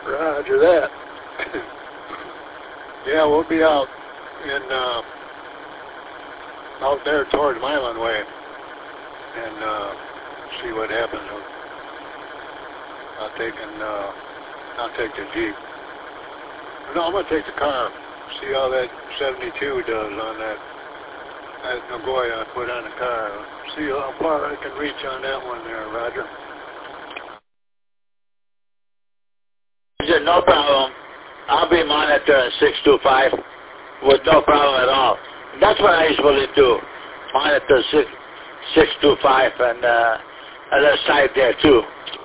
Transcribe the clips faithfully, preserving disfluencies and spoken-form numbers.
Roger that. Yeah, we'll be out in uh, out there towards Milan Way and uh, see what happens. I'll take and uh, I'll take the Jeep. No, I'm gonna take the car. See how that seventy-two does on that that Nagoya I put on the car. See how far I can reach on that one there, Roger. No problem. I'll be monitoring six two five with no problem at all. That's what I usually do. Monitor six two five and uh, other side there too.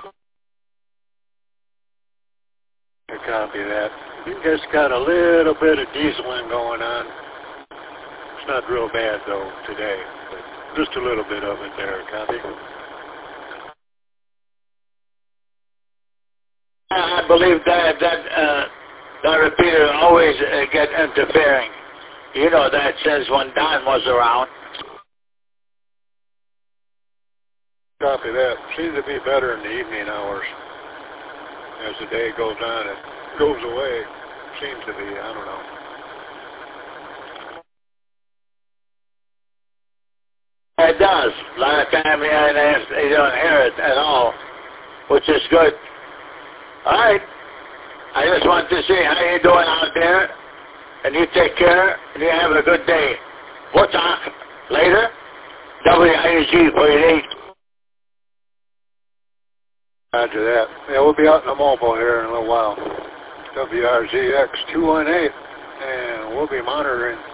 I copy that. You just got a little bit of dieseling going on. It's not real bad though today, but just a little bit of it there. Copy. I believe that that uh, that repeater always uh, get interfering. You know that since when Don was around. Copy that. Seems to be better in the evening hours. As the day goes on, it goes away. Seems to be. I don't know. It does. A lot of times you don't hear it at all, which is good. All right. I just want to see how you're doing out there, and you take care, and you have a good day. We'll talk later. W I G forty-eight. Roger that. Yeah, we'll be out in the mobile here in a little while. W R Z X two one eight, and we'll be monitoring